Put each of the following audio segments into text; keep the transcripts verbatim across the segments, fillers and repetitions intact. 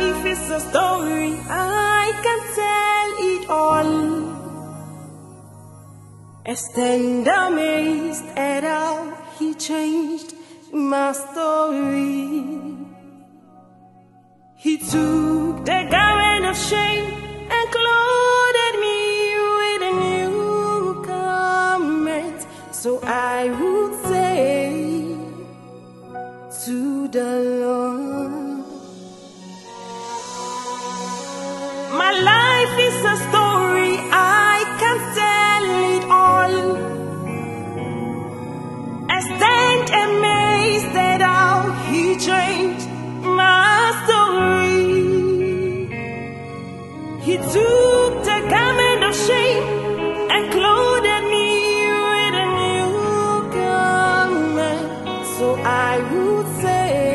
life is a story, I can tell it all. I stand amazed at how he changed my story. He took the garment of shame and clothed me with a new garment. So I would say to the Lord, my life is a story, I can tell it all. I stand amazed at how he changed my story. He took the garment of shame and clothed me with a new garment. So I would say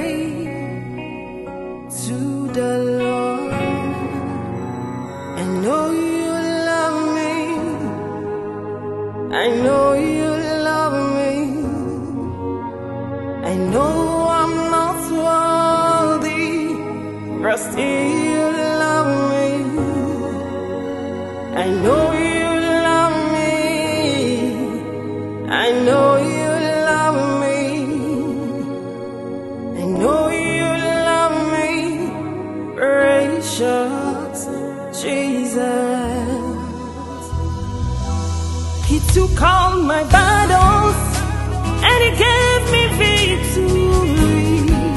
to the Lord, I know you love me, I know you love me, I know I'm not worthy, but still you love me. I know you love me, I know you love me, I know you love me, precious Jesus. He took all my battles and he gave me victory.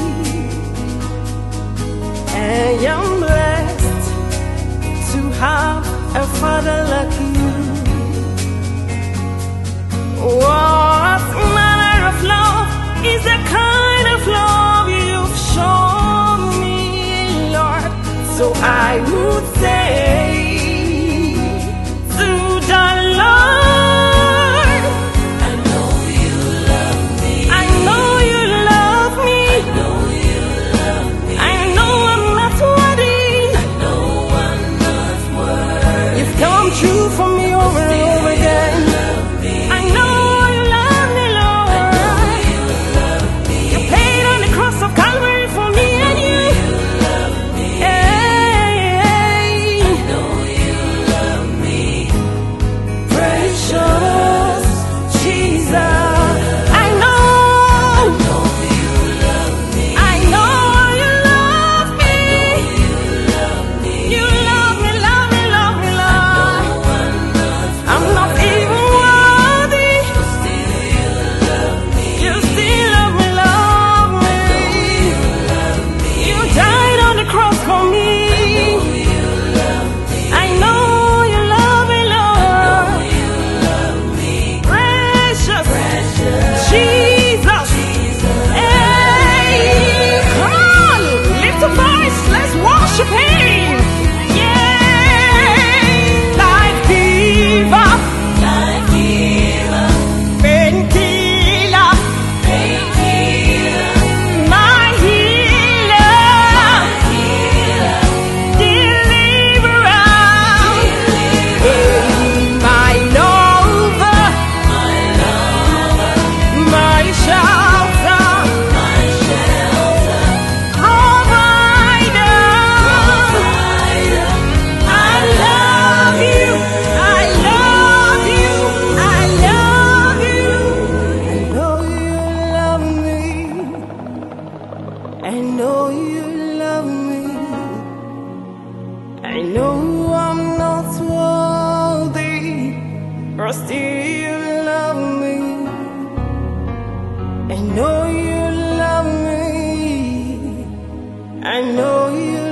I am blessed to have a father like you. What manner of love is the kind of love you've shown me, Lord? So I would say to the Lord, I know you love me, I know you love me, I know you love me, I know I'm not worthy, I know I'm not worthy. You've come true for me over and over again. I know you love me, Lord. I know you love me. You paid on the cross of Calvary for me, and you love me. Hey, I know you love me, precious Jesus. I know. I know you love me. I know you love me. You love me, love me, love me, Lord. I'm not even worthy. You still love me, love me. You died on the cross for me. I know you love me, Lord. Precious Jesus. Hey, come on, lift a voice, let's worship Him. Yeah, life giver, life giver, painkiller, painkiller, my healer, my healer, deliverer, deliverer, my lover, my lover, my shelter, my shelter, provider, provider. I love you, I love you, I love you. I know you love me, I know you love me, I know I'm not worthy, but still you love me. I know you love me, I know you